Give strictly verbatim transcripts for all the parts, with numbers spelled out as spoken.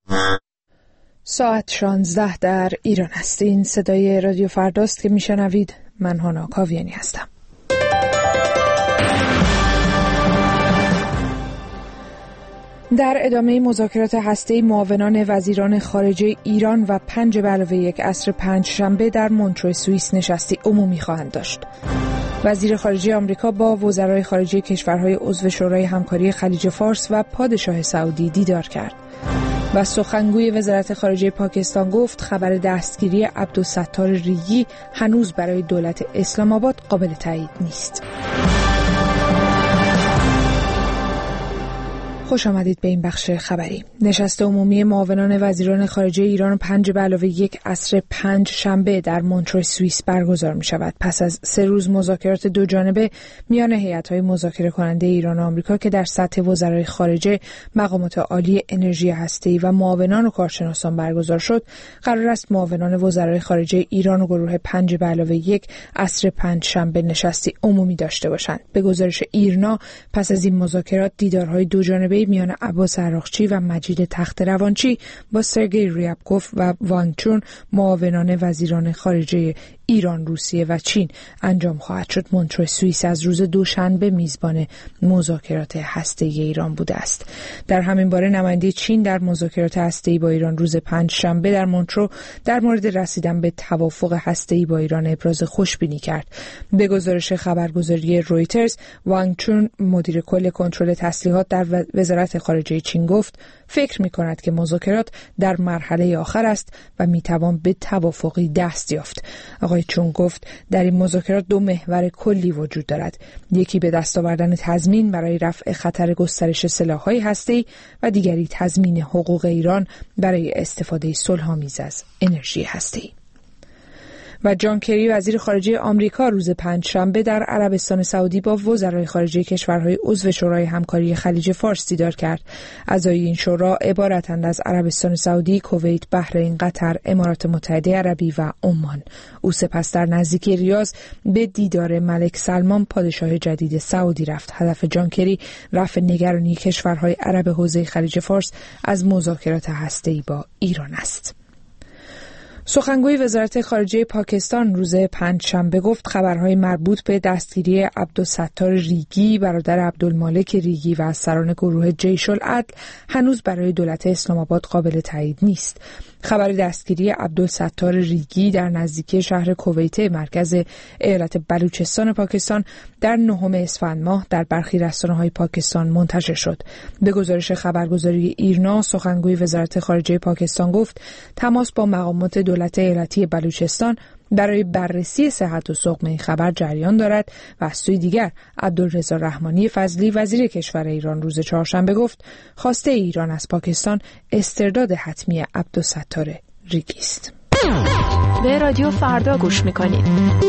ساعت شانزده در ایران است. این صدای رادیو فرداست که میشنوید. من هانا کاویانی هستم. در ادامه مذاکرات هسته‌ای معاونان وزیران خارجه ایران و پنج به علاوه یک عصر پنج شنبه در مونترو سوئیس نشستی عمومی خواهند داشت. وزیر خارجه آمریکا با وزرای خارجه کشورهای عضو شورای همکاری خلیج فارس و پادشاه سعودی دیدار کرد. و سخنگوی وزارت خارجه پاکستان گفت خبر دستگیری عبدالستار ریگی هنوز برای دولت اسلام آباد قابل تایید نیست. خوش آمدید به این بخش خبری. نشست عمومی معاونان وزیران خارجه ایران پنج به علاوه یک عصر پنج شنبه در مونترو سوئیس برگزار می شود. پس از سه روز مذاکرات دو جانبه میان هیئت‌های مذاکره کننده ایران و آمریکا که در سطح وزرای خارجه، مقامات عالی انرژی هسته‌ای و معاونان و کارشناسان برگزار شد، قرار است معاونان وزرای خارجه ایران و گروه پنج به علاوه یک عصر پنج شنبه نشستی عمومی داشته باشند. به گزارش ایرنا پس از این مذاکرات دیدارهای دو جانبه میان عباس عراقچی و مجید تخت روانچی با سرگئی ریابکوف و وانگ چون معاونان وزیران خارجه ایران، روسیه و چین انجام خواهد شد. مونترو سوئیس از روز دوشنبه میزبان مذاکرات هسته‌ای ایران بوده است. در همین باره نماینده چین در مذاکرات هسته‌ای با ایران روز پنج شنبه در مونترو در مورد رسیدن به توافق هسته‌ای با ایران ابراز خوشبینی کرد. به گزارش خبرگزاری رویترز، وانگ چون مدیر کل کنترل تسلیحات در وزارت خارجه چین گفت فکر می‌کند که مذاکرات در مرحله آخر است و می‌توان به توافقی دست یافت. آقای چون گفت در این مذاکرات دو محور کلی وجود دارد. یکی به دست آوردن تضمین برای رفع خطر گسترش سلاح‌های هسته‌ای و دیگری تضمین حقوق ایران برای استفاده صلح‌آمیز از انرژی هسته‌ای. و جان کری وزیر خارجه آمریکا روز پنج شنبه در عربستان سعودی با وزرای خارجه کشورهای عضو شورای همکاری خلیج فارس دیدار کرد. اعضای این شورا عبارتند از عربستان سعودی، کویت، بحرین، قطر، امارات متحده عربی و عمان. او سپس در نزدیکی ریاض به دیدار ملک سلمان پادشاه جدید سعودی رفت. هدف جان کری رفع نگرانی کشورهای عرب حوزه خلیج فارس از مذاکرات هسته‌ای با ایران است. سخنگوی وزارت خارجه پاکستان روز پنج شنبه گفت خبرهای مربوط به دستگیری عبدالستار ریگی برادر عبدالمالک ریگی و از سران گروه جیش العدل هنوز برای دولت اسلام آباد قابل تایید نیست. خبر دستگیری عبدالستار ریگی در نزدیکی شهر کویت مرکز ایالت بلوچستان پاکستان در نهم اسفند ماه در برخی رسانه‌های پاکستان منتشر شد. به گزارش خبرگزاری ایرنا، سخنگوی وزارت خارجه پاکستان گفت تماس با مقامات دولت ایالتی بلوچستان برای بررسی صحت و سقم این خبر جریان دارد و از سوی دیگر عبدالرضا رحمانی فضلی وزیر کشور ایران روز چهارشنبه گفت خواسته ایران از پاکستان استرداد حتمی عبدالستار ریگی است. به رادیو فردا گوش میکنید.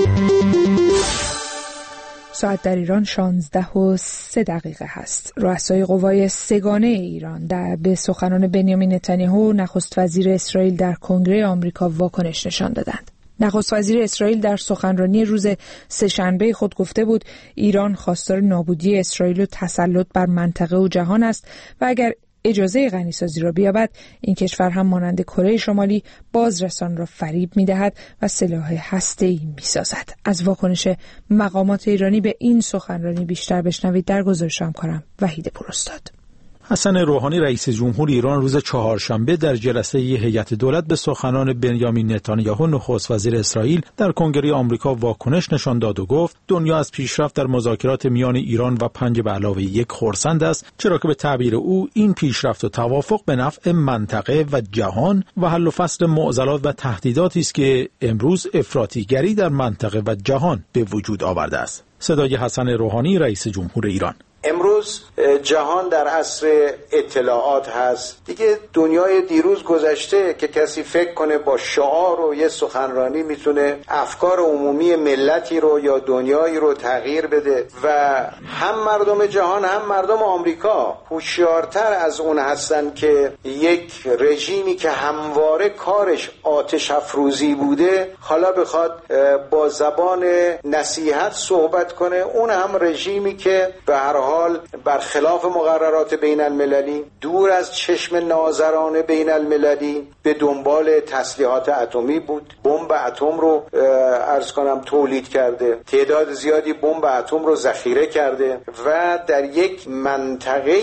ساعت در ایران شانزده و سه دقیقه هست. رؤسای قوای سگانه ایران در به سخنان بنیامین نتانیاهو نخست وزیر اسرائیل در کنگره آمریکا واکنش نشان دادند. نخست وزیر اسرائیل در سخنرانی روز سه‌شنبه خود گفته بود ایران خواستار نابودی اسرائیل و تسلط بر منطقه و جهان است و اگر اجازه غنیسازی را بیابد این کشور هم مانند کره شمالی بازرسان را فریب می‌دهد و سلاح هسته‌ای می‌سازد. از واکنش مقامات ایرانی به این سخنرانی بیشتر بشنوید در گزارش همکارم وحید پوراستاد. حسن روحانی رئیس جمهور ایران روز چهارشنبه در جلسه هیئت دولت به سخنان بنیامین نتانیاهو نخست وزیر اسرائیل در کنگره آمریکا واکنش نشان داد و گفت دنیا از پیشرفت در مذاکرات میان ایران و پنج به علاوه یک خرسند است، چرا که به تعبیر او این پیشرفت و توافق به نفع منطقه و جهان و حل و فصل معضلات و تهدیداتی است که امروز افراطیگری در منطقه و جهان به وجود آورده است. صدای حسن روحانی رئیس جمهور ایران. امروز جهان در عصر اطلاعات هست. دیگه دنیای دیروز گذشته که کسی فکر کنه با شعار و یه سخنرانی میتونه افکار عمومی ملتی رو یا دنیایی رو تغییر بده و هم مردم جهان هم مردم آمریکا هوشیارتر از اون هستن که یک رژیمی که همواره کارش آتش افروزی بوده حالا بخواد با زبان نصیحت صحبت کنه، اون هم رژیمی که به هر حال حال برخلاف مقررات بین المللی، دور از چشم ناظران بین المللی به دنبال تسلیحات اتمی بود. بمب اتم رو عرض کنم تولید کرده، تعداد زیادی بمب اتم رو ذخیره کرده و در یک منطقه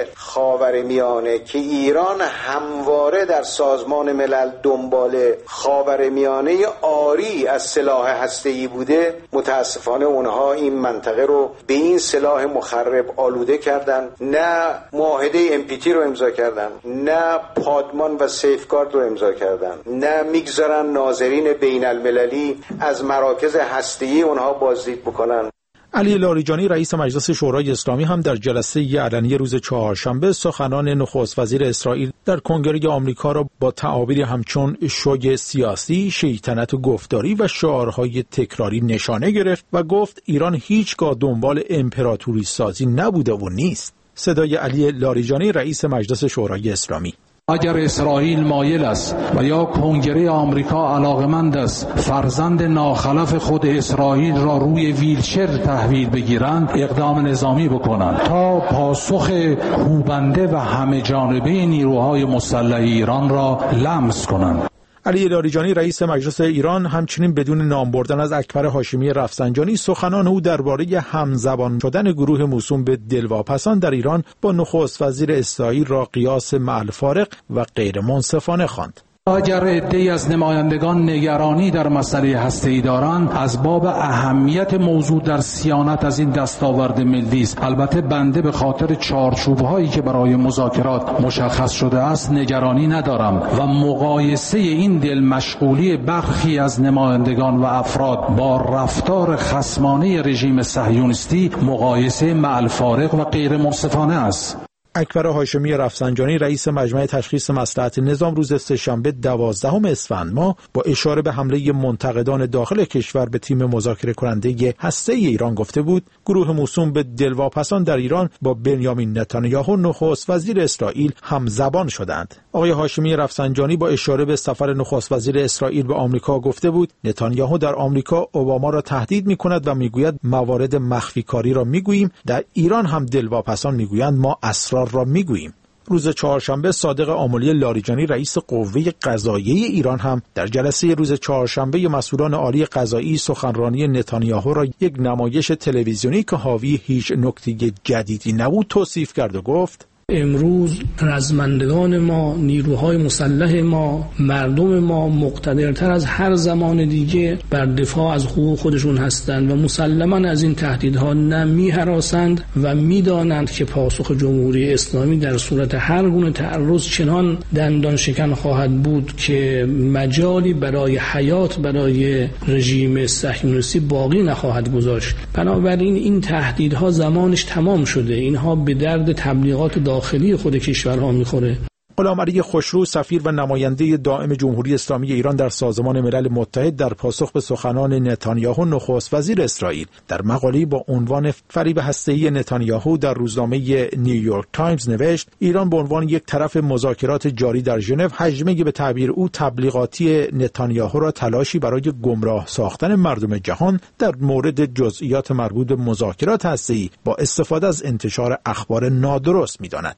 خاورمیانه که ایران همواره در سازمان ملل دنبال خاورمیانه آری از سلاح هسته‌ای بوده، متاسفانه اونها این منطقه رو به این سلاح مخرب آلوده کردن. نه معاهده ام پی تی رو امضا کردن، نه پادمان و سیفگارد رو امضا کردن، نه میگذارن ناظرین بین المللی از مراکز هسته‌ای اونها بازدید بکنن. علی لاریجانی رئیس مجلس شورای اسلامی هم در جلسه علنی روز چهارشنبه سخنان نخست وزیر اسرائیل در کنگره آمریکا را با تعابیری همچون شوی سیاسی، شیطنت گفتاری و شعارهای تکراری نشانه گرفت و گفت ایران هیچگاه دنبال امپراتوری سازی نبوده و نیست. صدای علی لاریجانی رئیس مجلس شورای اسلامی. اگر اسرائیل مایل است و یا کنگره آمریکا علاقمند است فرزند ناخلف خود اسرائیل را روی ویلچر تحویل بگیرند، اقدام نظامی بکنند تا پاسخ کوبنده و همه جانبه نیروهای مسلح ایران را لمس کنند. علی لاریجانی رئیس مجلس ایران همچنین بدون نام بردن از اکبر هاشمی رفسنجانی سخنان او درباره همزبان شدن گروه موسوم به دلواپسان در ایران با نخست وزیر اسرائیل را قیاس مع الفارق و غیر منصفانه خواند. اگر عده‌ای از نمایندگان نگرانی در مسئله هسته‌ای دارند، از باب اهمیت موضوع در صیانت از این دستاورد ملی است. البته بنده به خاطر چارچوب‌هایی که برای مذاکرات مشخص شده است نگرانی ندارم و مقایسه این دل مشغولی برخی از نمایندگان و افراد با رفتار خصمانه رژیم صهیونیستی مقایسه مع الفارق و غیر منصفانه است. اکبر هاشمی رفسنجانی رئیس مجمع تشخیص مصلحت نظام روز سه‌شنبه دوازدهم اسفند ماه با اشاره به حمله منتقدان داخل کشور به تیم مذاکره کننده هسته‌ای ایران گفته بود گروه موسوم به دلواپسان در ایران با بنیامین نتانیاهو نخست وزیر اسرائیل همزبان شدند. آقای هاشمی رفسنجانی با اشاره به سفر نخست وزیر اسرائیل به آمریکا گفته بود نتانیاهو در آمریکا اوباما را تهدید می‌کند و میگوید موارد مخفی کاری را میگوییم، در ایران هم دلواپسان میگویند ما اسرار را میگوییم. روز چهارشنبه صادق آملی لاریجانی رئیس قوه قضاییه ایران هم در جلسه روز چهارشنبه مسئولان عالی قضایی سخنرانی نتانیاهو را یک نمایش تلویزیونی که حاوی هیچ نکته جدیدی نبود توصیف کرد و گفت امروز رزمندگان ما، نیروهای مسلح ما، مردم ما مقتدرتر از هر زمان دیگه بر دفاع از حقوق خودشون هستند و مسلماً از این تهدیدها نه می‌هراسند و می‌دانند که پاسخ جمهوری اسلامی در صورت هر گونه تعرض چنان دندان شکن خواهد بود که مجالی برای حیات برای رژیم صهیونیستی باقی نخواهد گذاشت. بنابراین این تهدیدها زمانش تمام شده. اینها به درد تبلیغات داخلی خود کشورها میخوره. غلامعلی خوشرو سفیر و نماینده دائم جمهوری اسلامی ایران در سازمان ملل متحد در پاسخ به سخنان نتانیاهو نخست وزیر اسرائیل در مقاله‌ای با عنوان فریب هسته‌ای نتانیاهو در روزنامه نیویورک تایمز نوشت ایران به عنوان یک طرف مذاکرات جاری در ژنو حجمه به تعبیر او تبلیغاتی نتانیاهو را تلاشی برای گمراه ساختن مردم جهان در مورد جزئیات مربوط به مذاکرات هسته‌ای با استفاده از انتشار اخبار نادرست می‌داند.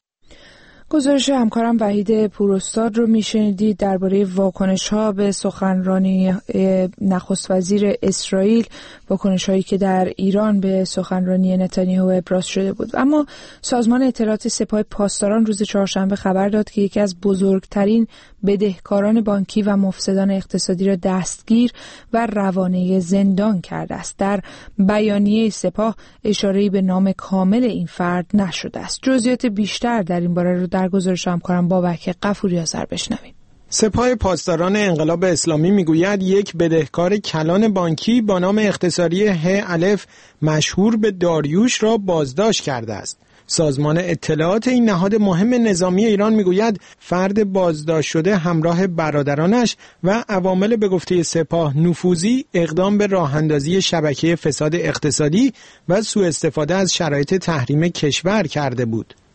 گزارش همکارم وحید پوراستاد رو میشنیدید درباره واکنش‌ها به سخنرانی نخست وزیر اسرائیل، واکنش‌هایی که در ایران به سخنرانی نتانیاهو ابراز شده بود. اما سازمان اطلاعات سپاه پاسداران روز چهارشنبه خبر داد که یکی از بزرگترین بدهکاران بانکی و مفسدان اقتصادی را دستگیر و روانه زندان کرده است. در بیانیه سپاه اشاره‌ای به نام کامل این فرد نشده است. جزئیات بیشتر در این باره رو در گزارش همکارم بابک غفوری آذر بشنویم. سپاه پاسداران انقلاب اسلامی میگوید یک بدهکار کلان بانکی با نام اختصاری ه الف مشهور به داریوش را بازداشت کرده است. سازمان اطلاعات این نهاد مهم نظامی ایران میگوید فرد بازداشت شده همراه برادرانش و عوامل به گفته سپاه نفوذی اقدام به راه اندازی شبکه فساد اقتصادی و سوء استفاده از شرایط تحریم کشور کرده بود.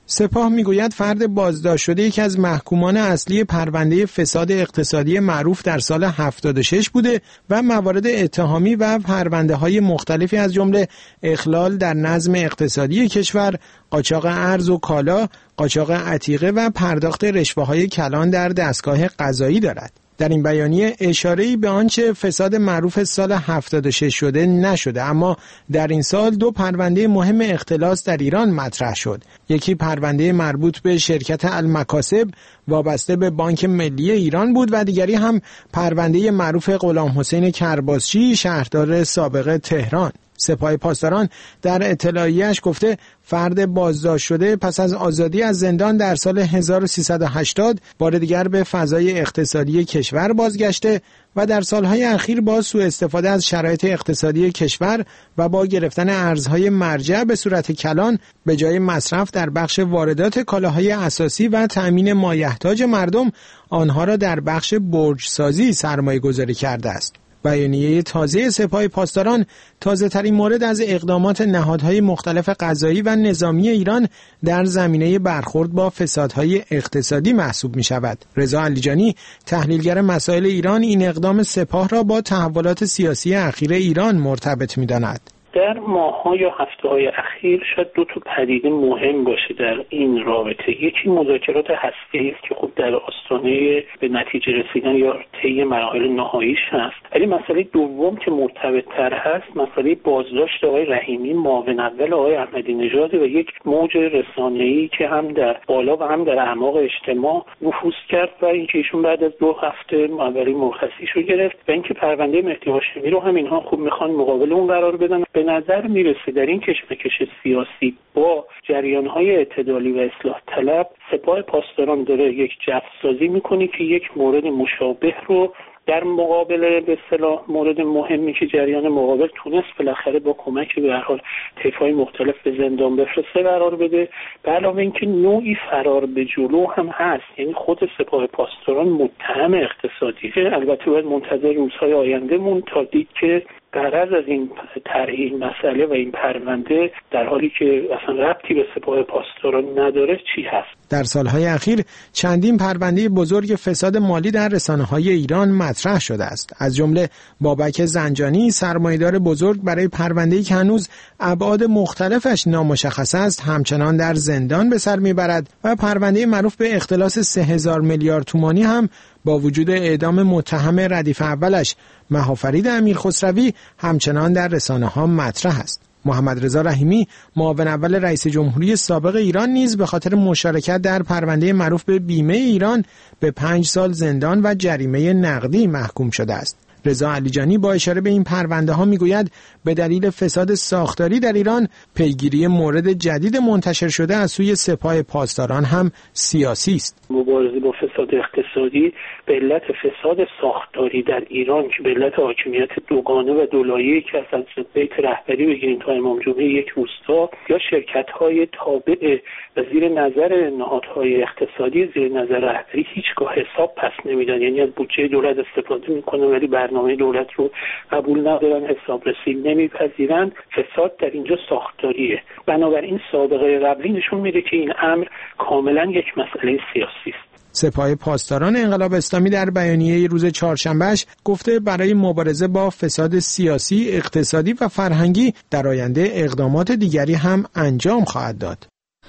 سپاه میگوید فرد بازداشت شده یکی از محکومان اصلی پرونده فساد اقتصادی معروف در سال هفتاد و شش بوده و موارد اتهامی و پرونده‌های مختلفی از جمله اخلال در نظم اقتصادی کشور، قاچاق ارز و کالا، قاچاق عتیقه و پرداخت رشوه‌های کلان در دستگاه قضایی دارد. در این بیانیه اشاره‌ای به آنچه فساد معروف سال هفتاد و شش شده نشده، اما در این سال دو پرونده مهم اختلاس در ایران مطرح شد. یکی پرونده مربوط به شرکت المکاسب وابسته به بانک ملی ایران بود و دیگری هم پرونده معروف غلام حسین کرباسچی شهردار سابق تهران. سپاه پاسداران در اطلاعیه‌اش گفته فرد بازداشت شده پس از آزادی از زندان در سال هزار و سیصد و هشتاد بار دیگر به فضای اقتصادی کشور بازگشته و در سالهای اخیر با سوء استفاده از شرایط اقتصادی کشور و با گرفتن ارزهای مرجع به صورت کلان به جای مصرف در بخش واردات کالاهای اساسی و تأمین مایحتاج مردم آنها را در بخش برج‌سازی سرمایه‌گذاری کرده است. بیانیه تازه سپاه پاسداران تازه ترین مورد از اقدامات نهادهای مختلف قضایی و نظامی ایران در زمینه برخورد با فسادهای اقتصادی محسوب می شود. رضا علیجانی تحلیلگر مسائل ایران این اقدام سپاه را با تحولات سیاسی اخیر ایران مرتبط می داند. در ماه‌ها یا هفته‌های اخیر شاید دو تا پدیده مهم باشه در این رابطه. یکی مذاکرات هسته‌ای است که خب در آستانه به نتیجه رسیدن یا طی مراحل نهاییش هست. ولی مسئله دوم که مرتبط‌تر هست مسئله بازداشت آقای رحیمی معاون اول آقای احمدی نژاد و یک موج رسانه‌ای که هم در بالا و هم در اعماق اجتماع نفوذ کرد و اینکه ایشون بعد از دو هفته معاون مرخصیش رو گرفت و اینکه پرونده مهدی هاشمی رو هم اینها خوب می‌خوان مقابل اون قرار بدن. به نظر میرسه در این کشمکش سیاسی با جریان‌های اعتدالی و اصلاح طلب سپاه پاسداران داره یک جفسازی میکنه که یک مورد مشابه رو در مقابل به اصطلاح مورد مهمی که جریان مقابل تونست بالاخره با کمک به هر حال طیف‌های مختلف به زندان بفرسته قرار بده. به علاوه اینکه نوعی فرار به جلو هم هست، یعنی خود سپاه پاسداران متهم اقتصادیه. البته باید منتظر روزهای آینده مون تا دید که غرض از این طرح این مسئله و این پرونده در حالی که اصلا ربطی به سپاه پاسداران نداره چی هست. در سالهای اخیر چندین پرونده بزرگ فساد مالی در رسانه‌های ایران مطرح شده است. از جمله بابک زنجانی سرمایه‌دار بزرگ برای پرونده‌ای که هنوز ابعاد مختلفش نامشخص است همچنان در زندان به سر میبرد و پرونده معروف به اختلاس سه هزار میلیارد تومانی هم با وجود اعدام متهم ردیف اولش مهافرید امیرخسروی همچنان در رسانه‌ها مطرح است. محمد رضا رحیمی معاون اول رئیس جمهوری سابق ایران نیز به خاطر مشارکت در پرونده معروف به بیمه ایران به پنج سال زندان و جریمه نقدی محکوم شده است. رضا علیجانی با اشاره به این پرونده ها میگوید به دلیل فساد ساختاری در ایران پیگیری مورد جدید منتشر شده از سوی سپاه پاسداران هم سیاسی است. مبارزه با فساد اقتصادی به علت فساد ساختاری در ایران که به علت حاکمیت دوگانه و دولایه‌ای که از بیت رهبری بگیریم تا امام جمعه یک روستا یا شرکت‌های تابع و زیر نظر نهادهای اقتصادی زیر نظر رهبری هیچگاه حساب پس نمیدن، یعنی از بودجه دولت استفاده میکنن ولی برنامه دولت رو قبول ندارن، حسابرسی نمیپذیرن. فساد در اینجا ساختاریه. بنابراین سابقه قبلی نشون میده که این امر کاملا یک مسئله سیاسی است. سپاه پاسداران انقلاب اسلامی در بیانیه روز چهارشنبهش گفته برای مبارزه با فساد سیاسی، اقتصادی و فرهنگی در آینده اقدامات دیگری هم انجام خواهد داد.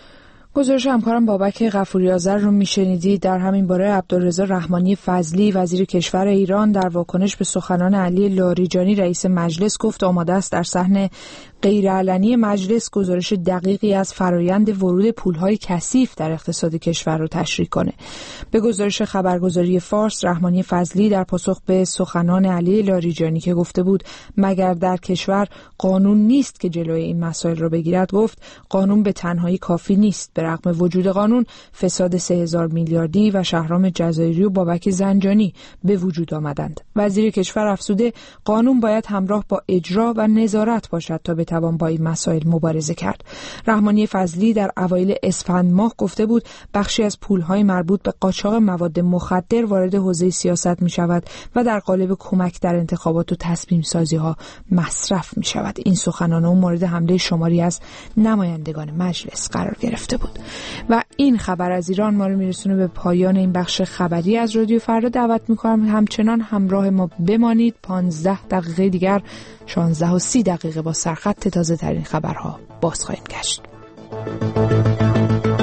گزارش همکارم بابک غفوری آذر رو میشنیدید. در همین باره عبدالرضا رحمانی فضلی وزیر کشور ایران در واکنش به سخنان علی لاریجانی رئیس مجلس گفت آماده است در صحن غیرعلنی مجلس گزارش دقیقی از فرایند ورود پولهای کثیف در اقتصاد کشور رو تشریح کنه. به گزارش خبرگزاری فارس رحمانی فضلی در پاسخ به سخنان علی لاریجانی که گفته بود مگر در کشور قانون نیست که جلوی این مسائل رو بگیرد گفت قانون به تنهایی کافی نیست. به رغم وجود قانون فساد سه هزار میلیاردی و شهرام جزایری و بابک زنجانی به وجود آمدند. وزیر کشور افزوده قانون باید همراه با اجرا و نظارت باشد تا به بتوان با این مسائل مبارزه کرد. رحمانی فضلی در اوایل اسفند ماه گفته بود بخشی از پولهای مربوط به قاچاق مواد مخدر وارد حوزه سیاست می شود و در قالب کمک در انتخابات و تصمیم سازی ها مصرف می شود. این سخنان او مورد حمله شماری از نمایندگان مجلس قرار گرفته بود. و این خبر از ایران ما رو میرسونه به پایان این بخش خبری از رادیو فردا. دعوت میکنم همچنان همراه ما بمانید. پانزده دقیقه دیگر شانزده و سی دقیقه با سرخط تازه ترین خبرها باز خواهیم گشت.